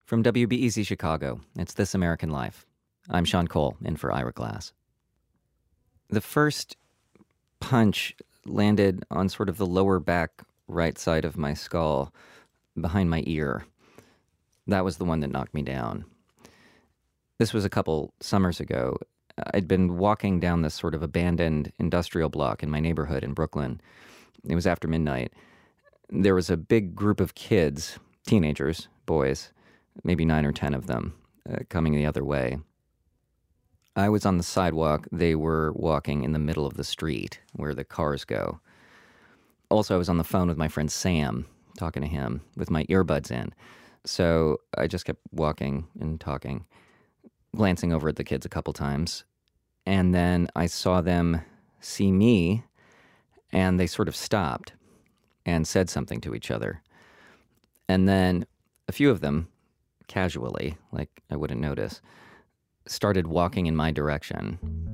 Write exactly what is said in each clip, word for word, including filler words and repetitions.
From W B E Z Chicago, it's This American Life. I'm Sean Cole, in for Ira Glass. The first punch landed on sort of the lower back right side of my skull, behind my ear. That was the one that knocked me down. This was a couple summers ago. I'd been walking down this sort of abandoned industrial block in my neighborhood in Brooklyn. It was after midnight. There was a big group of kids, teenagers, boys, maybe nine or ten of them, uh, coming the other way. I was on the sidewalk. They were walking in the middle of the street where the cars go. Also, I was on the phone with my friend Sam, talking to him with my earbuds in. So I just kept walking and talking, glancing over at the kids a couple times. And then I saw them see me, and they sort of stopped and said something to each other. And then a few of them, casually, like I wouldn't notice, started walking in my direction.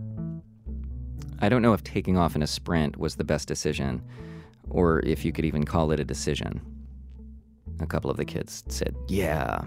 I don't know if taking off in a sprint was the best decision, or if you could even call it a decision. A couple of the kids said, yeah.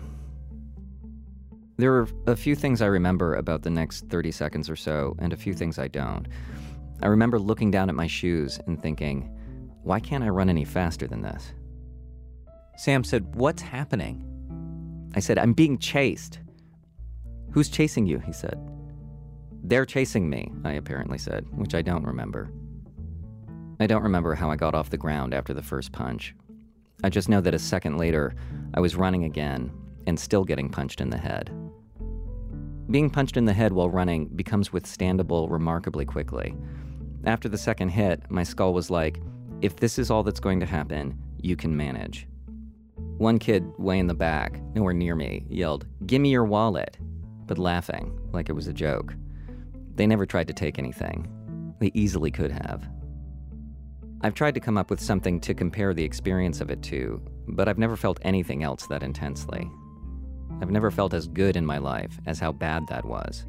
There are a few things I remember about the next thirty seconds or so, and a few things I don't. I remember looking down at my shoes and thinking, why can't I run any faster than this? Sam said, what's happening? I said, I'm being chased. Who's chasing you? He said. They're chasing me, I apparently said, which I don't remember. I don't remember how I got off the ground after the first punch. I just know that a second later, I was running again and still getting punched in the head. Being punched in the head while running becomes withstandable remarkably quickly. After the second hit, my skull was like, if this is all that's going to happen, you can manage. One kid way in the back, nowhere near me, yelled, give me your wallet, but laughing, like it was a joke. They never tried to take anything. They easily could have. I've tried to come up with something to compare the experience of it to, but I've never felt anything else that intensely. I've never felt as good in my life as how bad that was.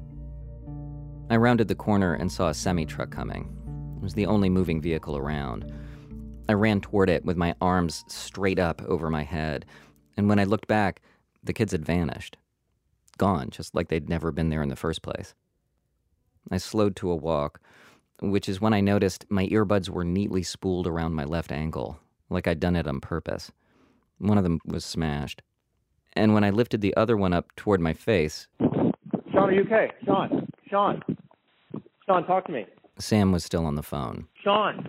I rounded the corner and saw a semi-truck coming. It was the only moving vehicle around. I ran toward it with my arms straight up over my head, and when I looked back, the kids had vanished. Gone, just like they'd never been there in the first place. I slowed to a walk, which is when I noticed my earbuds were neatly spooled around my left ankle, like I'd done it on purpose. One of them was smashed. And when I lifted the other one up toward my face... Sean, are you okay? Sean, Sean, Sean, talk to me. Sam was still on the phone. Sean.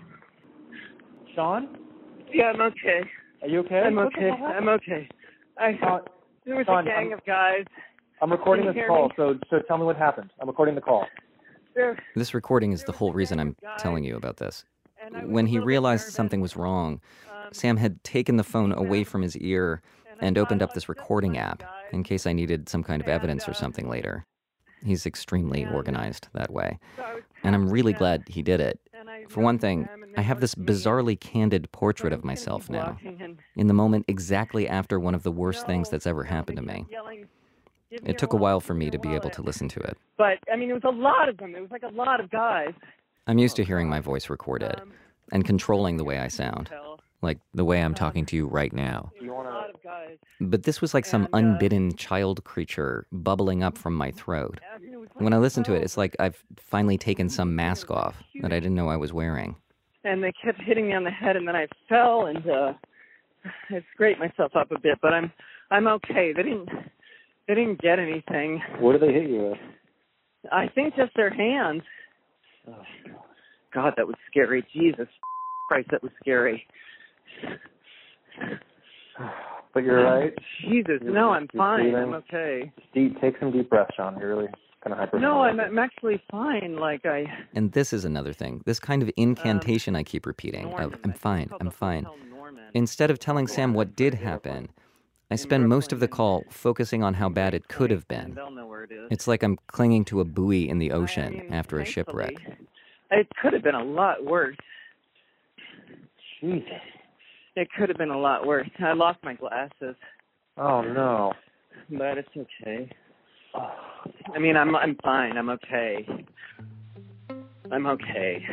Sean? Yeah, I'm okay. Are you okay? I'm okay. I'm okay. I, Sean, there was Sean, a gang I'm, of guys. I'm recording this call, me? so so tell me what happened. I'm recording the call. There, This recording is the whole reason I'm telling you about this. When he realized something was wrong, Sam had taken the phone away from his ear and opened up this recording app in case I needed some kind of evidence or something later. He's extremely organized that way. And I'm really glad he did it. For one thing, I have this bizarrely candid portrait of myself now, in the moment exactly after one of the worst things that's ever happened to me. It took a while for me to be able to listen to it. But, I mean, it was a lot of them. It was like a lot of guys. I'm used to hearing my voice recorded and controlling the way I sound, like the way I'm talking to you right now. But this was like some unbidden child creature bubbling up from my throat. When I listen to it, it's like I've finally taken some mask off that I didn't know I was wearing. And they kept hitting me on the head, and then I fell, and uh, I scraped myself up a bit. But I'm I'm okay. They didn't they didn't get anything. What did they hit you with? I think just their hands. Oh, God, that was scary. Jesus Christ, that was scary. But you're right. Jesus, you're, no, I'm fine. Breathing. I'm okay. Deep, take some deep breaths, Sean. You're really kind of hyper. No, I'm, I'm actually fine. Like I. And this is another thing. This kind of incantation um, I keep repeating of, I'm fine, I'm fine. Instead of telling Sam what did happen, I spend most of the call focusing on how bad it could have been. It's like I'm clinging to a buoy in the ocean after a shipwreck. It could have been a lot worse. Jesus. It could have been a lot worse. I lost my glasses. Oh no. But it's okay. I mean, I'm I'm fine. I'm okay. I'm okay.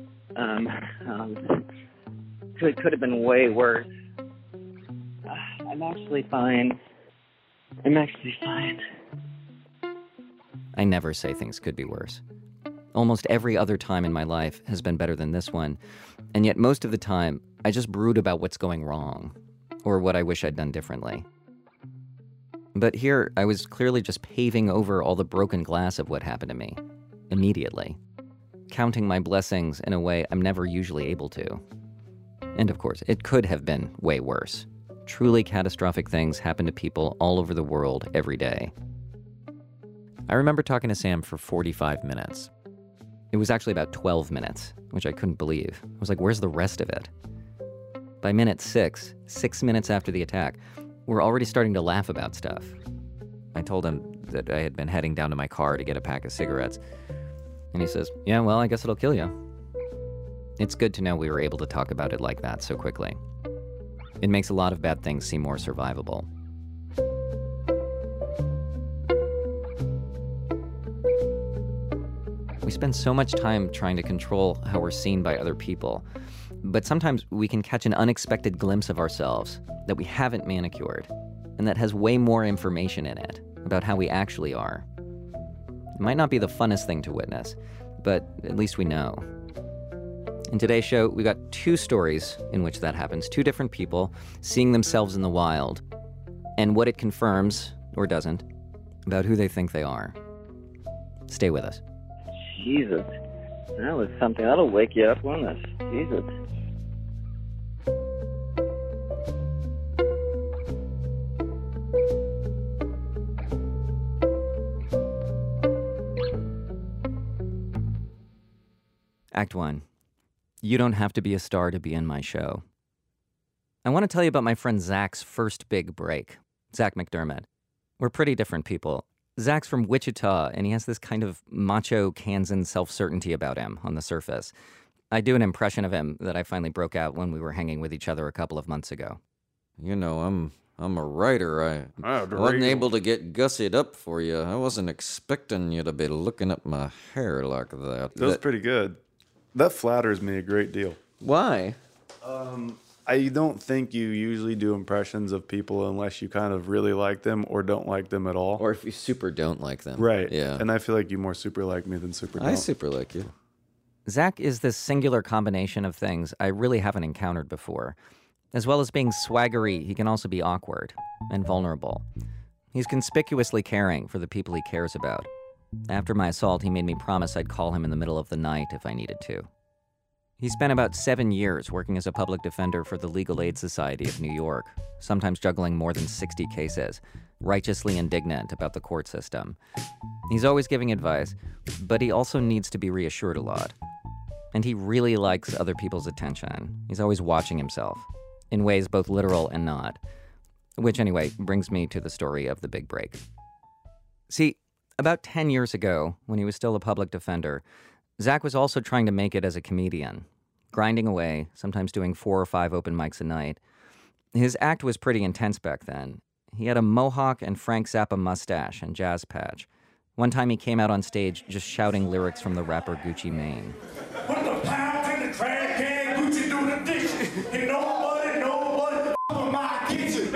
Um, um could could have been way worse. Uh, I I'm actually fine. I'm actually fine. I never say things could be worse. Almost every other time in my life has been better than this one, and yet most of the time, I just brood about what's going wrong, or what I wish I'd done differently. But here, I was clearly just paving over all the broken glass of what happened to me, immediately, counting my blessings in a way I'm never usually able to. And of course, it could have been way worse. Truly catastrophic things happen to people all over the world every day. I remember talking to Sam for forty-five minutes. It was actually about twelve minutes, which I couldn't believe. I was like, where's the rest of it? By minute six, six minutes after the attack, we're already starting to laugh about stuff. I told him that I had been heading down to my car to get a pack of cigarettes. And he says, yeah, well, I guess it'll kill you. It's good to know we were able to talk about it like that so quickly. It makes a lot of bad things seem more survivable. We spend so much time trying to control how we're seen by other people, but sometimes we can catch an unexpected glimpse of ourselves that we haven't manicured, and that has way more information in it about how we actually are. It might not be the funnest thing to witness, but at least we know. In today's show, we got two stories in which that happens, two different people seeing themselves in the wild, and what it confirms, or doesn't, about who they think they are. Stay with us. Jesus. That was something. That'll wake you up, won't it? Jesus. Act one. You don't have to be a star to be in my show. I want to tell you about my friend Zach's first big break, Zach McDermott. We're pretty different people. Zach's from Wichita, and he has this kind of macho Kansan self-certainty about him on the surface. I do an impression of him that I finally broke out when we were hanging with each other a couple of months ago. You know, I'm I'm a writer. I, I wasn't able to get gussied up for you. I wasn't expecting you to be looking at my hair like that. That was That- pretty good. That flatters me a great deal. Why? I don't think you usually do impressions of people unless you kind of really like them or don't like them at all. Or if you super don't like them. Right. Yeah. And I feel like you more super like me than super don't. I super like you. Zach is this singular combination of things I really haven't encountered before. As well as being swaggery, he can also be awkward and vulnerable. He's conspicuously caring for the people he cares about. After my assault, he made me promise I'd call him in the middle of the night if I needed to. He spent about seven years working as a public defender for the Legal Aid Society of New York, sometimes juggling more than sixty cases, righteously indignant about the court system. He's always giving advice, but he also needs to be reassured a lot. And he really likes other people's attention. He's always watching himself, in ways both literal and not. Which, anyway, brings me to the story of the big break. See, about ten years ago, when he was still a public defender, Zach was also trying to make it as a comedian, grinding away, sometimes doing four or five open mics a night. His act was pretty intense back then. He had a mohawk and Frank Zappa mustache and jazz patch. One time he came out on stage just shouting lyrics from the rapper Gucci Mane. Put the pounds in the trash can, Gucci do the dishes. And nobody, nobody f with my kitchen.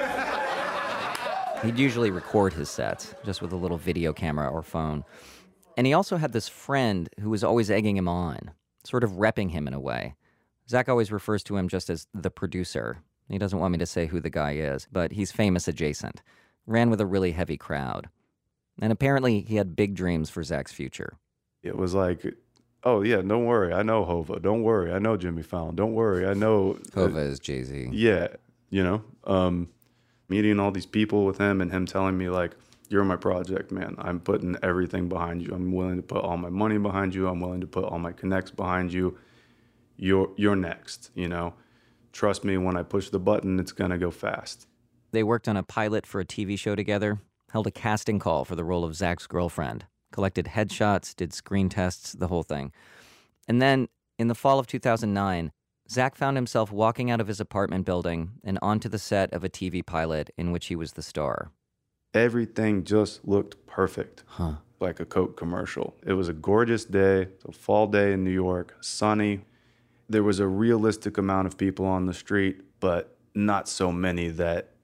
He'd usually record his sets, just with a little video camera or phone. And he also had this friend who was always egging him on, sort of repping him in a way. Zach always refers to him just as the producer. He doesn't want me to say who the guy is, but he's famous adjacent. Ran with a really heavy crowd. And apparently he had big dreams for Zach's future. It was like, oh, yeah, don't worry. I know Hova. Don't worry. I know Jimmy Fallon. Don't worry. I know. Hova is Jay-Z. Yeah. You know, um, meeting all these people with him and him telling me, like, you're my project, man. I'm putting everything behind you. I'm willing to put all my money behind you. I'm willing to put all my connects behind you. You're, you're next, you know. Trust me, when I push the button, it's going to go fast. They worked on a pilot for a T V show together, held a casting call for the role of Zach's girlfriend, collected headshots, did screen tests, the whole thing. And then, in the fall of two thousand nine, Zach found himself walking out of his apartment building and onto the set of a T V pilot in which he was the star. Everything just looked perfect, Huh. like a Coke commercial. It was a gorgeous day, a fall day in New York, sunny. There was a realistic amount of people on the street, but not so many that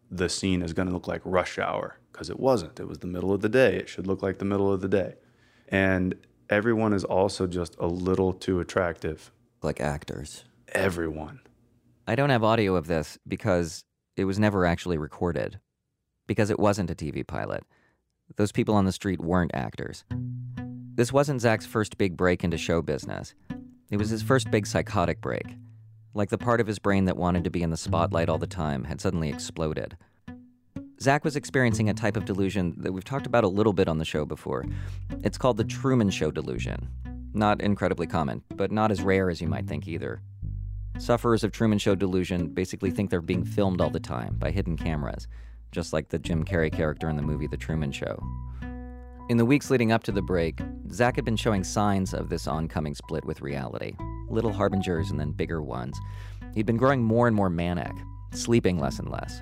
the scene is going to look like rush hour, because it wasn't. It was the middle of the day. It should look like the middle of the day. And everyone is also just a little too attractive. Like actors. Everyone. I don't have audio of this because it was never actually recorded. Because it wasn't a T V pilot. Those people on the street weren't actors. This wasn't Zach's first big break into show business. It was his first big psychotic break. Like the part of his brain that wanted to be in the spotlight all the time had suddenly exploded. Zach was experiencing a type of delusion that we've talked about a little bit on the show before. It's called the Truman Show delusion. Not incredibly common, but not as rare as you might think either. Sufferers of Truman Show delusion basically think they're being filmed all the time by hidden cameras, just like the Jim Carrey character in the movie The Truman Show. In the weeks leading up to the break, Zach had been showing signs of this oncoming split with reality. Little harbingers and then bigger ones. He'd been growing more and more manic, sleeping less and less.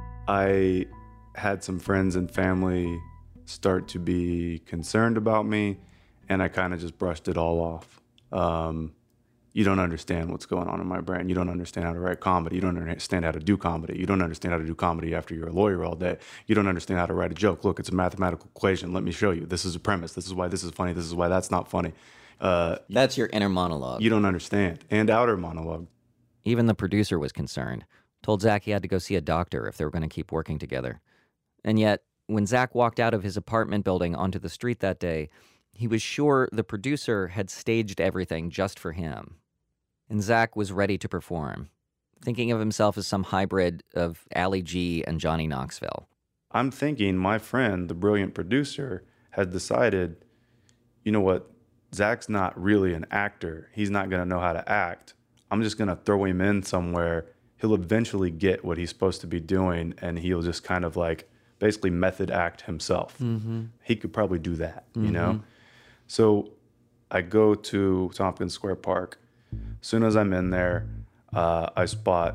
I had some friends and family start to be concerned about me, and I kind of just brushed it all off. Um, you don't understand what's going on in my brain. You don't understand how to write comedy. You don't understand how to do comedy. You don't understand how to do comedy after you're a lawyer all day. You don't understand how to write a joke. Look, it's a mathematical equation. Let me show you. This is a premise. This is why this is funny. This is why that's not funny. Uh, That's your inner monologue. You don't understand. And outer monologue. Even the producer was concerned. Told Zach he had to go see a doctor if they were going to keep working together. And yet, when Zach walked out of his apartment building onto the street that day, he was sure the producer had staged everything just for him. And Zach was ready to perform, thinking of himself as some hybrid of Ali G and Johnny Knoxville. I'm thinking my friend, the brilliant producer, has decided, you know what, Zach's not really an actor. He's not going to know how to act. I'm just going to throw him in somewhere. He'll eventually get what he's supposed to be doing, and he'll just kind of like basically method act himself. Mm-hmm. He could probably do that, mm-hmm. you know? So I go to Tompkins Square Park. As soon as I'm in there, uh, I spot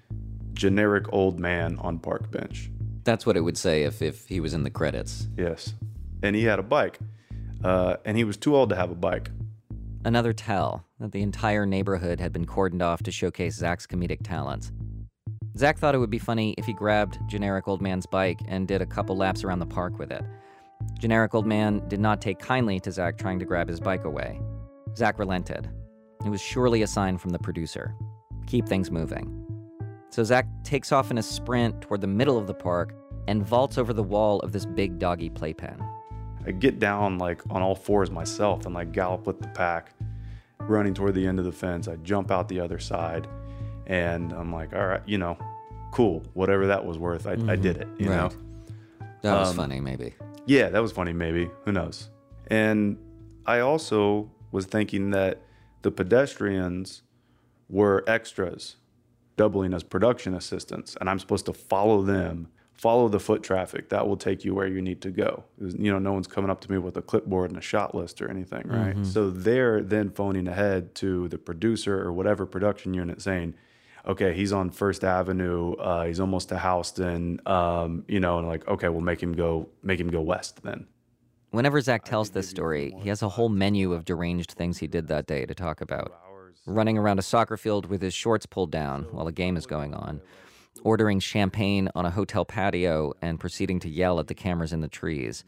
generic old man on park bench. That's what it would say if, if he was in the credits. Yes. And he had a bike. Uh, and he was too old to have a bike. Another tell that the entire neighborhood had been cordoned off to showcase Zach's comedic talents. Zach thought it would be funny if he grabbed generic old man's bike and did a couple laps around the park with it. Generic old man did not take kindly to Zach trying to grab his bike away. Zach relented. It was surely a sign from the producer. Keep things moving. So Zach takes off in a sprint toward the middle of the park and vaults over the wall of this big doggy playpen. I get down like on all fours myself and like gallop with the pack, running toward the end of the fence. I jump out the other side and I'm like, all right, you know, cool. Whatever that was worth, I, mm-hmm. I did it, you right. know? That was um, funny, maybe. Yeah, that was funny, maybe. Who knows? And I also was thinking that the pedestrians were extras, doubling as production assistants, and I'm supposed to follow them, follow the foot traffic. That will take you where you need to go. You know, no one's coming up to me with a clipboard and a shot list or anything, right? Mm-hmm. So they're then phoning ahead to the producer or whatever production unit saying, okay, he's on First Avenue, uh, he's almost to Houston, um, you know, and like, okay, we'll make him go, make him go west then. Whenever Zach tells this story, he has a whole menu of deranged things he did that day to talk about. Running around a soccer field with his shorts pulled down while a game is going on, ordering champagne on a hotel patio and proceeding to yell at the cameras in the trees.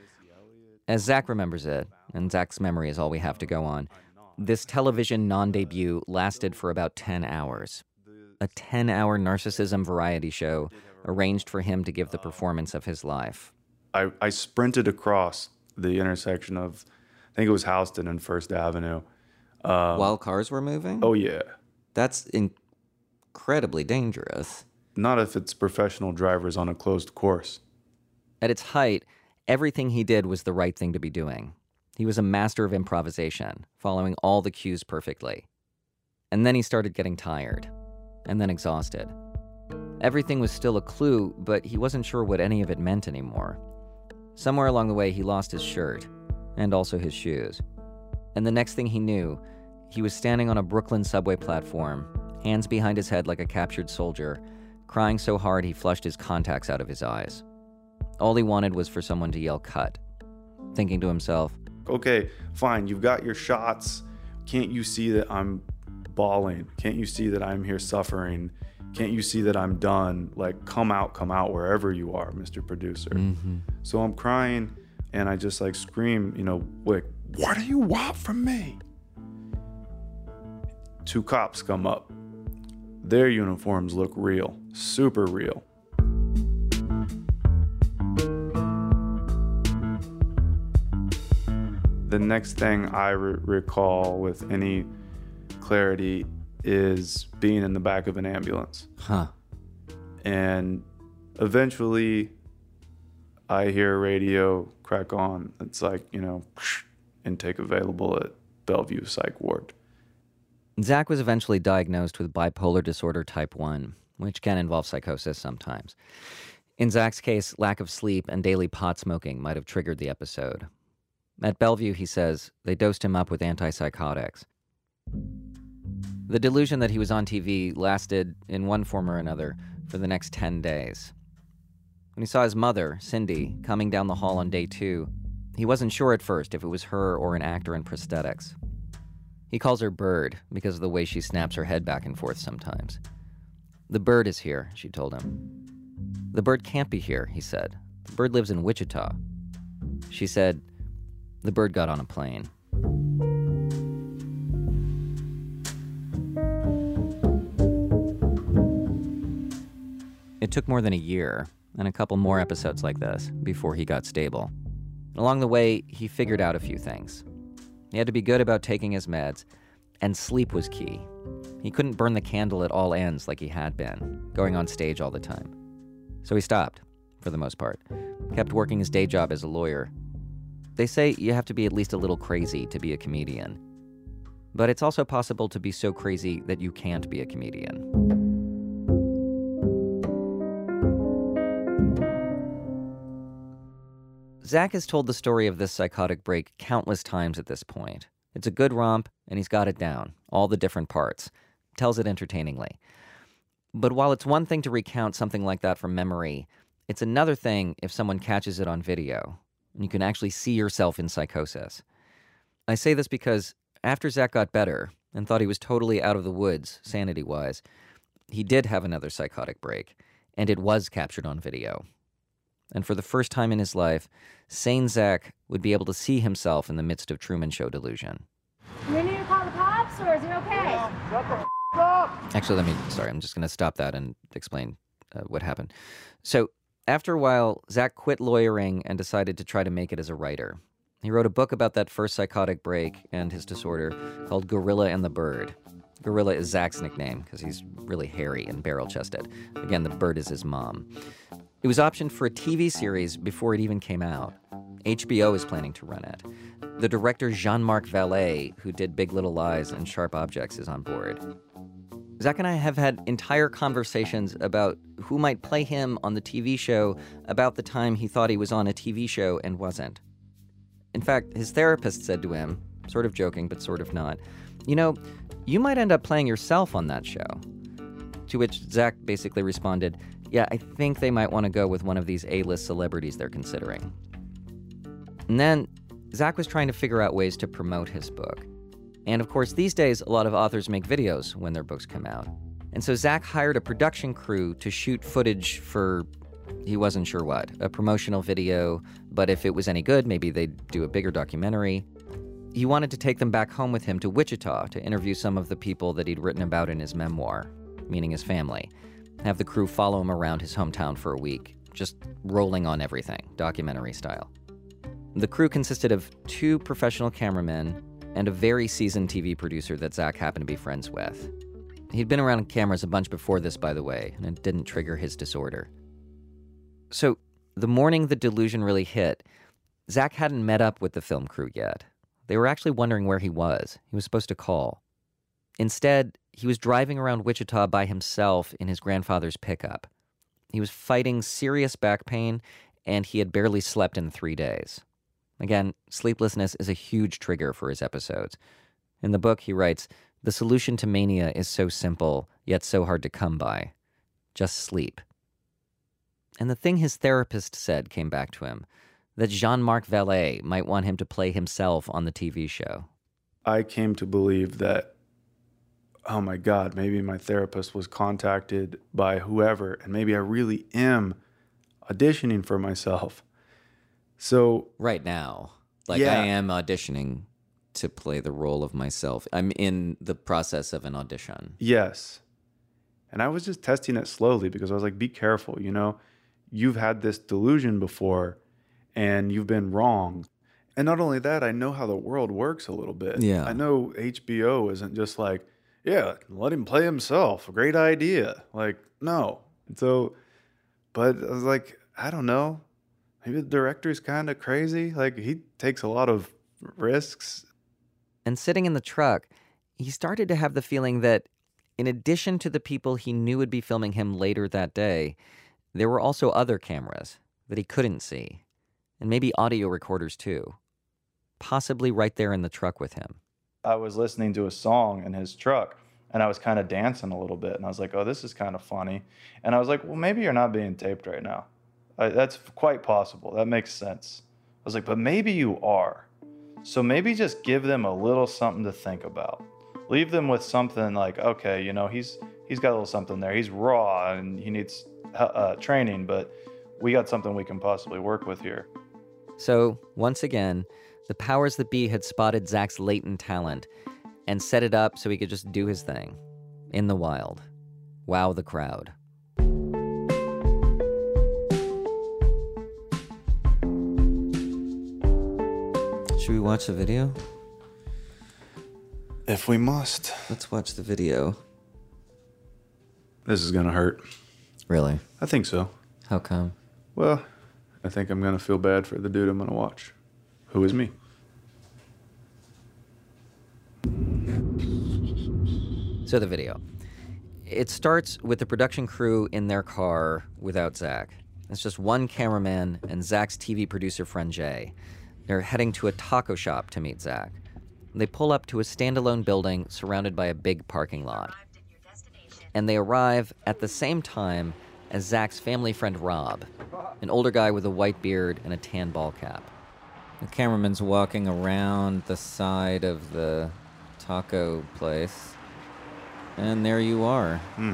As Zach remembers it, and Zach's memory is all we have to go on, this television non-debut lasted for about ten hours. A ten-hour narcissism variety show arranged for him to give the performance of his life. I, I sprinted across the intersection of, I think it was Houston and First Avenue. Um, While cars were moving? Oh, yeah. That's incredibly dangerous. Not if it's professional drivers on a closed course. At its height, everything he did was the right thing to be doing. He was a master of improvisation, following all the cues perfectly. And then he started getting tired, and then exhausted. Everything was still a clue, but he wasn't sure what any of it meant anymore. Somewhere along the way, he lost his shirt, and also his shoes. And the next thing he knew, he was standing on a Brooklyn subway platform, hands behind his head like a captured soldier, crying so hard he flushed his contacts out of his eyes. All he wanted was for someone to yell cut, thinking to himself, okay, fine, you've got your shots. Can't you see that I'm bawling? Can't you see that I'm here suffering? can't you see that I'm done? Like, come out, come out, wherever you are, Mister Producer. Mm-hmm. So I'm crying, and I just like scream, you know, like, what do you want from me? Two cops come up. Their uniforms look real, super real. The next thing I re- recall with any clarity is being in the back of an ambulance. Huh. And eventually I hear a radio crack on. It's like, you know, intake available at Bellevue Psych Ward. Zach was eventually diagnosed with bipolar disorder type one, which can involve psychosis sometimes. In Zach's case, lack of sleep and daily pot smoking might have triggered the episode. At Bellevue, he says, they dosed him up with antipsychotics. The delusion that he was on T V lasted, in one form or another, for the next ten days. When he saw his mother, Cindy, coming down the hall on day two, he wasn't sure at first if it was her or an actor in prosthetics. He calls her Bird because of the way she snaps her head back and forth sometimes. The bird is here, she told him. The bird can't be here, he said. The bird lives in Wichita. She said, the bird got on a plane. It took more than a year, and a couple more episodes like this, before he got stable. Along the way, he figured out a few things. He had to be good about taking his meds, and sleep was key. He couldn't burn the candle at all ends like he had been, going on stage all the time. So he stopped, for the most part, kept working his day job as a lawyer. They say you have to be at least a little crazy to be a comedian. But it's also possible to be so crazy that you can't be a comedian. Zach has told the story of this psychotic break countless times at this point. It's a good romp, and he's got it down, all the different parts. Tells it entertainingly. But while it's one thing to recount something like that from memory, it's another thing if someone catches it on video, and you can actually see yourself in psychosis. I say this because after Zach got better and thought he was totally out of the woods, sanity-wise, he did have another psychotic break, and it was captured on video. And for the first time in his life, sane Zach would be able to see himself in the midst of Truman Show delusion. Do we need to call the cops, or is it okay? Shut the f- up! Actually, let me, sorry, I'm just going to stop that and explain uh, what happened. So, after a while, Zach quit lawyering and decided to try to make it as a writer. He wrote a book about that first psychotic break and his disorder called Gorilla and the Bird. Gorilla is Zach's nickname because he's really hairy and barrel-chested. Again, the bird is his mom. It was optioned for a T V series before it even came out. H B O is planning to run it. The director Jean-Marc Vallée, who did Big Little Lies and Sharp Objects, is on board. Zach and I have had entire conversations about who might play him on the T V show about the time he thought he was on a T V show and wasn't. In fact, his therapist said to him, sort of joking but sort of not, you know, you might end up playing yourself on that show. To which Zach basically responded, yeah, I think they might want to go with one of these A-list celebrities they're considering. And then Zach was trying to figure out ways to promote his book. And of course, these days, a lot of authors make videos when their books come out. And so Zach hired a production crew to shoot footage for, he wasn't sure what, a promotional video, but if it was any good, maybe they'd do a bigger documentary. He wanted to take them back home with him to Wichita to interview some of the people that he'd written about in his memoir, meaning his family. Have the crew follow him around his hometown for a week, just rolling on everything, documentary style. The crew consisted of two professional cameramen and a very seasoned T V producer that Zach happened to be friends with. He'd been around cameras a bunch before this, by the way, and it didn't trigger his disorder. So, the morning the delusion really hit, Zach hadn't met up with the film crew yet. They were actually wondering where he was. He was supposed to call. Instead, he was driving around Wichita by himself in his grandfather's pickup. He was fighting serious back pain, and he had barely slept in three days. Again, sleeplessness is a huge trigger for his episodes. In the book, he writes, "The solution to mania is so simple, yet so hard to come by. Just sleep." And the thing his therapist said came back to him, that Jean-Marc Vallée might want him to play himself on the T V show. I came to believe that oh my God, maybe my therapist was contacted by whoever, and maybe I really am auditioning for myself. So right now, like yeah. I am auditioning to play the role of myself. I'm in the process of an audition. Yes. And I was just testing it slowly because I was like, be careful, you know, you've had this delusion before and you've been wrong. And not only that, I know how the world works a little bit. Yeah. I know H B O isn't just like, yeah, let him play himself. Great idea. Like, no. And so, but I was like, I don't know. Maybe the director's kind of crazy. Like, he takes a lot of risks. And sitting in the truck, he started to have the feeling that in addition to the people he knew would be filming him later that day, there were also other cameras that he couldn't see, and maybe audio recorders too, possibly right there in the truck with him. I was listening to a song in his truck, and I was kind of dancing a little bit, and I was like, oh, this is kind of funny. And I was like, well, maybe you're not being taped right now. I, that's quite possible. That makes sense. I was like, but maybe you are. So maybe just give them a little something to think about. Leave them with something like, okay, you know, he's he's got a little something there. He's raw and he needs uh, training, but we got something we can possibly work with here. So, once again, the powers that be had spotted Zach's latent talent and set it up so he could just do his thing in the wild. Wow the crowd. Should we watch the video? If we must. Let's watch the video. This is going to hurt. Really? I think so. How come? Well, I think I'm going to feel bad for the dude I'm going to watch. Who is me? So the video. It starts with the production crew in their car without Zach. It's just one cameraman and Zach's T V producer friend Jay. They're heading to a taco shop to meet Zach. They pull up to a standalone building surrounded by a big parking lot. And they arrive at the same time as Zach's family friend Rob, an older guy with a white beard and a tan ball cap. The cameraman's walking around the side of the taco place. And there you are. Hmm.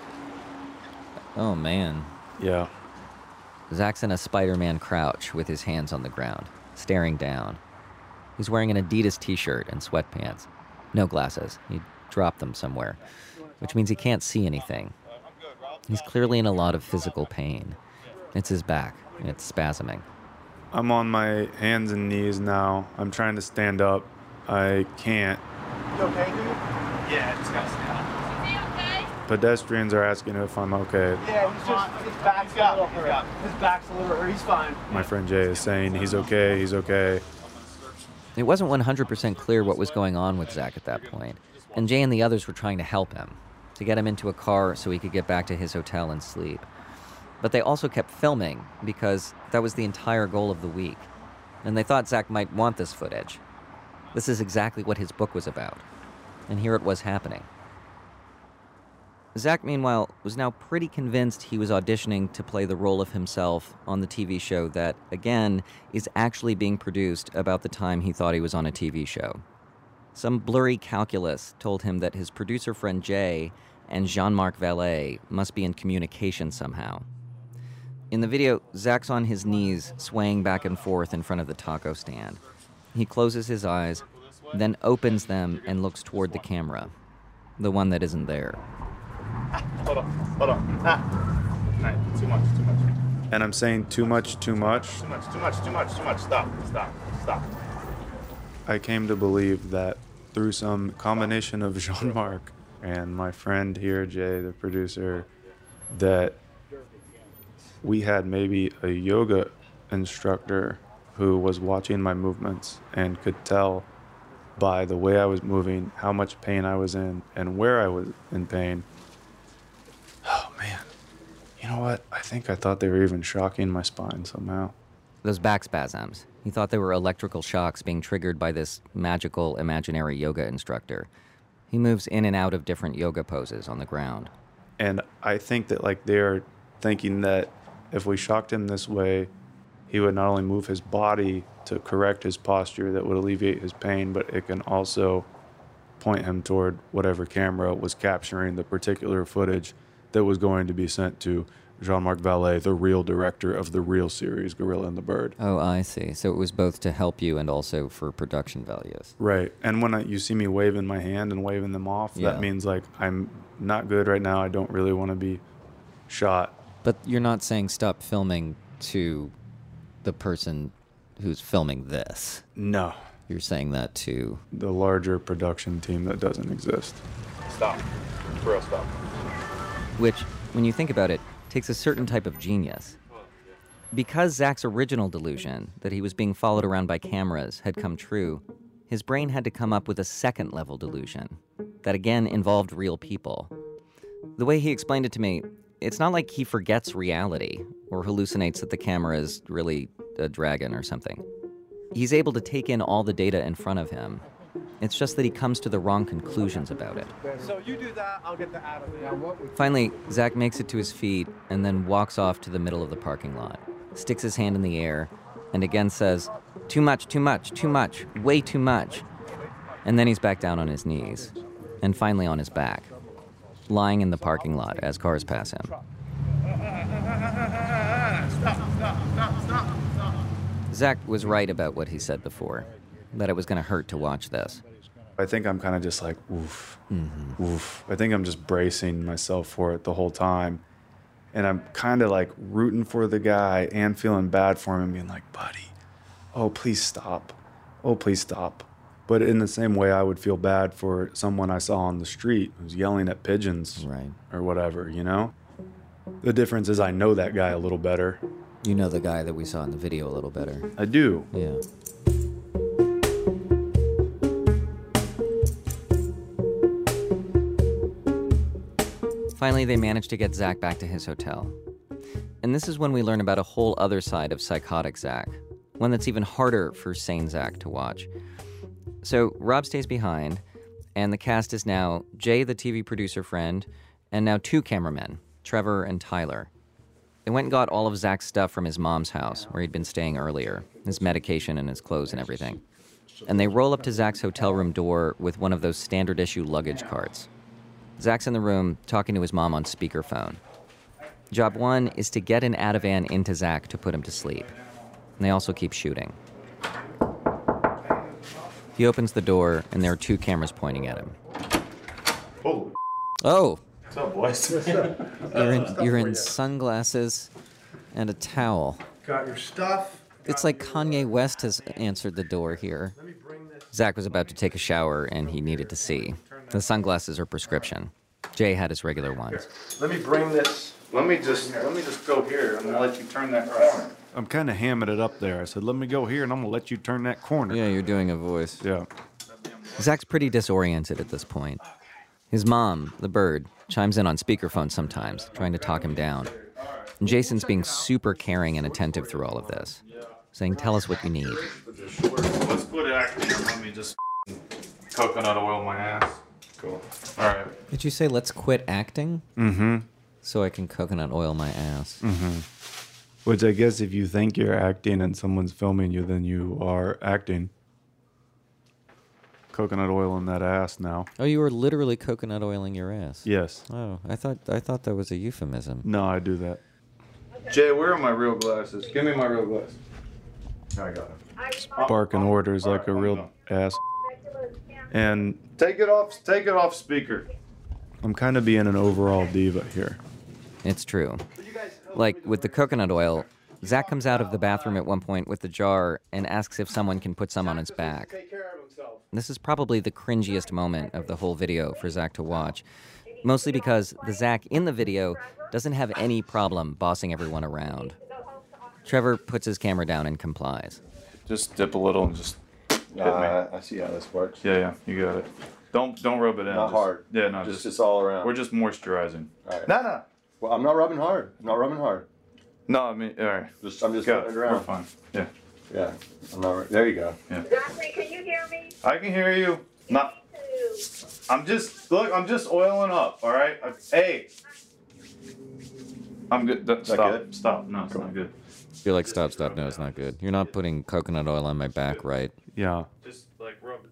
Oh, man. Yeah. Zach's in a Spider-Man crouch with his hands on the ground, staring down. He's wearing an Adidas t-shirt and sweatpants. No glasses. He dropped them somewhere, which means he can't see anything. He's clearly in a lot of physical pain. It's his back. It's spasming. I'm on my hands and knees now. I'm trying to stand up. I can't. You okay, dude? Yeah, I just gotta stand up. Is he okay? Pedestrians are asking if I'm okay. Yeah, he's just, his back's a little hurt. His back's a little hurt. He's fine. My friend Jay is saying he's okay, he's okay. It wasn't one hundred percent clear what was going on with Zach at that point, and Jay and the others were trying to help him, to get him into a car so he could get back to his hotel and sleep. But they also kept filming, because that was the entire goal of the week, and they thought Zach might want this footage. This is exactly what his book was about, and here it was happening. Zach, meanwhile, was now pretty convinced he was auditioning to play the role of himself on the T V show that, again, is actually being produced about the time he thought he was on a T V show. Some blurry calculus told him that his producer friend Jay and Jean-Marc Vallée must be in communication somehow. In the video, Zach's on his knees, swaying back and forth in front of the taco stand. He closes his eyes, then opens them and looks toward the camera, the one that isn't there. Hold on, hold on. Ah. Right, too much, too much. And I'm saying too much, too much. Too much, too much, too much, too much. Stop, stop, stop. I came to believe that through some combination of Jean-Marc and my friend here, Jay, the producer, that we had maybe a yoga instructor who was watching my movements and could tell by the way I was moving how much pain I was in and where I was in pain. Oh, man. You know what? I think I thought they were even shocking my spine somehow. Those back spasms. He thought they were electrical shocks being triggered by this magical imaginary yoga instructor. He moves in and out of different yoga poses on the ground. And I think that, like, they're thinking that if we shocked him this way, he would not only move his body to correct his posture that would alleviate his pain, but it can also point him toward whatever camera was capturing the particular footage that was going to be sent to Jean-Marc Vallée, the real director of the real series, Gorilla and the Bird. Oh, I see. So it was both to help you and also for production values. Right. And when I, you see me waving my hand and waving them off, Yeah. that means, like, I'm not good right now. I don't really want to be shot. But you're not saying stop filming to the person who's filming this. No. You're saying that to... The larger production team that doesn't exist. Stop. For real, stop. Which, when you think about it, takes a certain type of genius. Because Zach's original delusion, that he was being followed around by cameras, had come true, his brain had to come up with a second level delusion that again involved real people. The way he explained it to me, it's not like he forgets reality or hallucinates that the camera is really a dragon or something. He's able to take in all the data in front of him. It's just that he comes to the wrong conclusions about it. So you do that, I'll get the out of there. Finally, Zach makes it to his feet and then walks off to the middle of the parking lot, sticks his hand in the air, and again says, "Too much, too much, too much, way too much." And then he's back down on his knees, and finally on his back, lying in the parking lot as cars pass him. Stop, stop, stop, stop, stop. Zach was right about what he said before, that it was going to hurt to watch this. I think I'm kind of just like, oof, Mm-hmm. oof. I think I'm just bracing myself for it the whole time. And I'm kind of like rooting for the guy and feeling bad for him and being like, buddy, oh, please stop. Oh, please stop. But in the same way, I would feel bad for someone I saw on the street who's yelling at pigeons Right. or whatever, you know? The difference is I know that guy a little better. You know the guy that we saw in the video a little better. I do. Yeah. Finally, they managed to get Zach back to his hotel. And this is when we learn about a whole other side of psychotic Zach, one that's even harder for sane Zach to watch. So Rob stays behind, and the cast is now Jay, the T V producer friend, and now two cameramen, Trevor and Tyler. They went and got all of Zach's stuff from his mom's house, where he'd been staying earlier, his medication and his clothes and everything. And they roll up to Zach's hotel room door with one of those standard issue luggage carts. Zach's in the room talking to his mom on speakerphone. Job one is to get an Ativan into Zach to put him to sleep. And they also keep shooting. He opens the door, and there are two cameras pointing at him. Oh, Oh! what's up, boys? You're in, you're in sunglasses and a towel. Got your stuff. It's like Kanye West has answered the door here. Zach was about to take a shower, and he needed to see. The sunglasses are prescription. Jay had his regular ones. Let me bring this. Let me just let me just go here. I'm gonna let you turn that corner. I'm kind of hamming it up there. I said, let me go here, and I'm gonna let you turn that corner. Yeah, you're doing a voice. Yeah. Zach's pretty disoriented at this point. His mom, the bird, chimes in on speakerphone sometimes, trying to talk him down. And Jason's being super caring and attentive through all of this, saying, "Tell us what you need." Let's quit acting. Let me just coconut oil my ass. Cool. All right. Did you say, "Let's quit acting"? Mm-hmm. So I can coconut oil my ass. Mm-hmm. Which I guess if you think you're acting and someone's filming you, then you are acting. Coconut oil in that ass now. Oh, you were literally coconut oiling your ass? Yes. Oh, I thought I thought that was a euphemism. No, I do that. Jay, where are my real glasses? Give me my real glasses. I got them. Barking orders like a real ass. And take it off. Take it off speaker. I'm kind of being an overall diva here. It's true. Like with the coconut oil, Zach comes out of the bathroom at one point with the jar and asks if someone can put some on his back. This is probably the cringiest moment of the whole video for Zach to watch, mostly because the Zach in the video doesn't have any problem bossing everyone around. Trevor puts his camera down and complies. Just dip a little and just hit me. Uh, I see how this works. Yeah, yeah, you got it. Don't don't rub it in. Not just, hard. Yeah, no, Just, just, just all around. we're just moisturizing. All right. No, no, Well, I'm not rubbing hard. I'm not rubbing hard. no. I mean, all right. Just, I'm just Got putting it. it around. We're fine. Yeah, Yeah. I'm not. There you go. Zachary, can you hear me? I can hear you. Not. I'm just look. I'm just oiling up. All right. I, hey. I'm good. Th- that stop. good? Stop. No, it's not good. You're like, stop, stop, no, it's not good. You're not putting coconut oil on my back, right? Yeah. Just like rub it.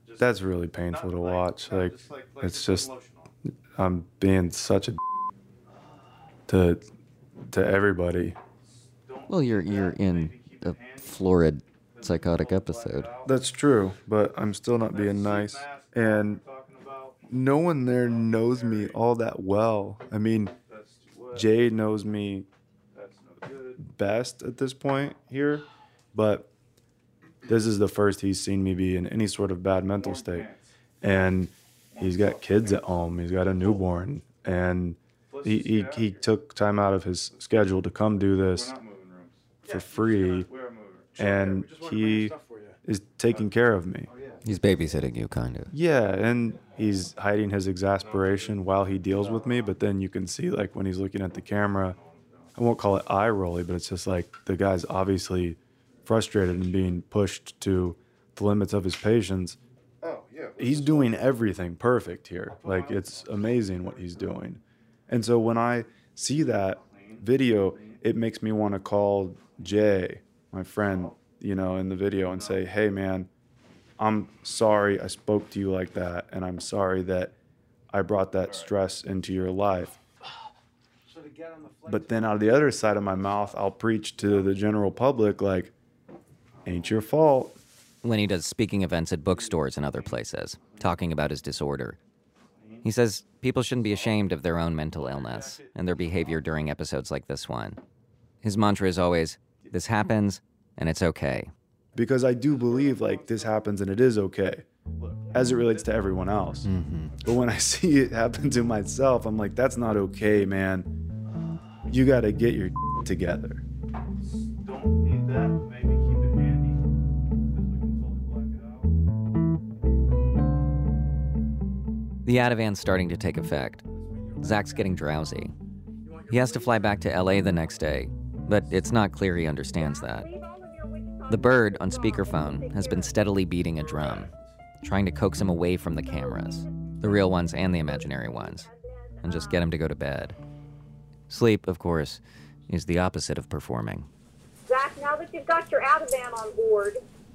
that's really painful to watch. Like, it's just, I'm being such a to to everybody. Well, you're you're in a florid psychotic episode. That's true, but I'm still not being nice. And no one there knows me all that well. I mean, Jay knows me best at this point here, but this is the first he's seen me be in any sort of bad mental state. And he's got kids at home. He's got a newborn. And he, he, he took time out of his schedule to come do this for free. And he is taking care of me. He's babysitting you, kind of. Yeah, and he's hiding his exasperation while he deals with me. But then you can see, like, when he's looking at the camera, I won't call it eye-rolly, but it's just like the guy's obviously frustrated and being pushed to the limits of his patience. He's doing everything perfect here. Like, it's amazing what he's doing. And so when I see that video, it makes me want to call Jay, my friend, you know, in the video and say, hey, man, I'm sorry I spoke to you like that, and I'm sorry that I brought that stress into your life. But then out of the other side of my mouth, I'll preach to the general public like, ain't your fault. When he does speaking events at bookstores and other places, talking about his disorder. He says people shouldn't be ashamed of their own mental illness and their behavior during episodes like this one. His mantra is always, this happens, and it's okay. Because I do believe, like, this happens and it is okay, as it relates to everyone else. Mm-hmm. But when I see it happen to myself, I'm like, that's not okay, man. You got to get your together. Don't need that. Maybe keep it handy, because we can totally black it out. The Ativan's starting to take effect. Zach's getting drowsy. He has to fly back to L A the next day, but it's not clear he understands that. The bird on speakerphone has been steadily beating a drum, trying to coax him away from the cameras, the real ones and the imaginary ones, and just get him to go to bed. Sleep, of course, is the opposite of performing. Zach, now that you've got your Ativan on board,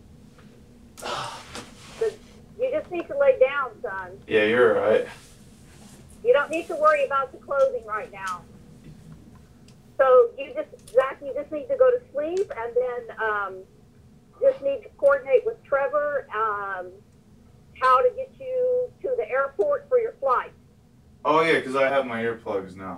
the, you just need to lay down, son. Yeah, you're right. You don't need to worry about the clothing right now. So you just, Zach, you just need to go to sleep, and then um, just need to coordinate with Trevor um, how to get you to the airport for your flight. Oh, yeah, because I have my earplugs now.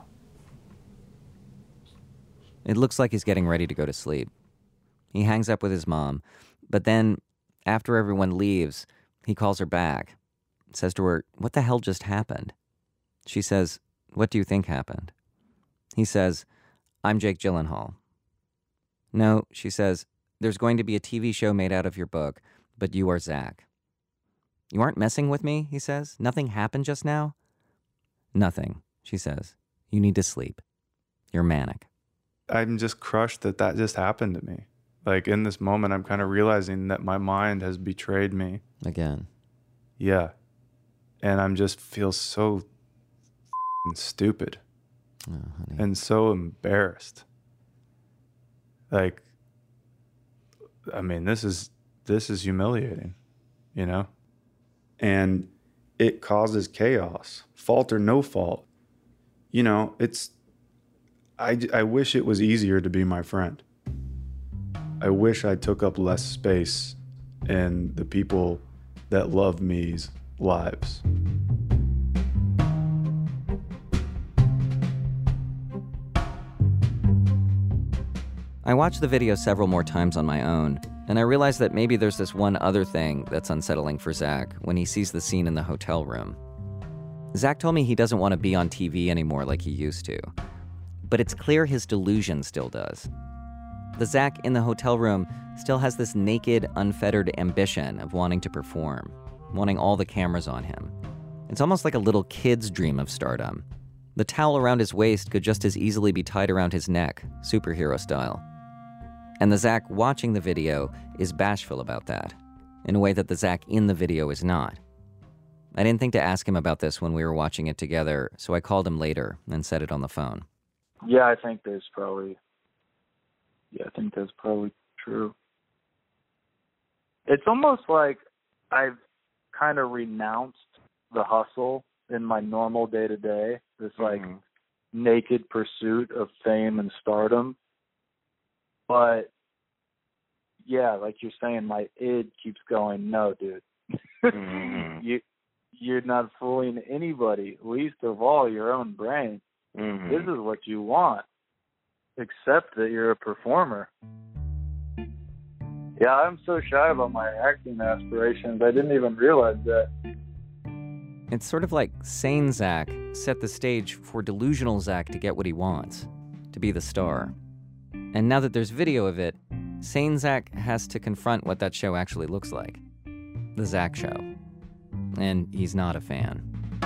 It looks like he's getting ready to go to sleep. He hangs up with his mom, but then, after everyone leaves, he calls her back, says to her, what the hell just happened? She says, what do you think happened? He says, I'm Jake Gyllenhaal. No, she says, there's going to be a T V show made out of your book, but you are Zach. You aren't messing with me, he says. Nothing happened just now? Nothing, she says. You need to sleep. You're manic. I'm just crushed that that just happened to me. Like, in this moment, I'm kind of realizing that my mind has betrayed me. Again. Yeah. And I'm just feel so f***ing stupid. Oh, honey. And so embarrassed. Like, I mean, this is this is humiliating, you know? And it causes chaos, fault or no fault. You know, it's, I, I wish it was easier to be my friend. I wish I took up less space in the people that love me's lives. I watched the video several more times on my own, and I realized that maybe there's this one other thing that's unsettling for Zach when he sees the scene in the hotel room. Zach told me he doesn't want to be on T V anymore like he used to, but it's clear his delusion still does. The Zach in the hotel room still has this naked, unfettered ambition of wanting to perform, wanting all the cameras on him. It's almost like a little kid's dream of stardom. The towel around his waist could just as easily be tied around his neck, superhero style. And the Zach watching the video is bashful about that, in a way that the Zach in the video is not. I didn't think to ask him about this when we were watching it together, so I called him later and said it on the phone. Yeah, I think there's probably, yeah, I think that's probably true. It's almost like I've kind of renounced the hustle in my normal day to day, this like Mm-hmm. naked pursuit of fame and stardom. But yeah, like you're saying, my id keeps going, no, dude. Mm-hmm. you you're not fooling anybody, least of all your own brain. Mm-hmm. This is what you want. Accept that you're a performer. Yeah, I'm so shy about my acting aspirations. I didn't even realize that. It's sort of like sane Zach set the stage for delusional Zach to get what he wants, to be the star. And now that there's video of it, sane Zach has to confront what that show actually looks like. The Zach Show. And he's not a fan.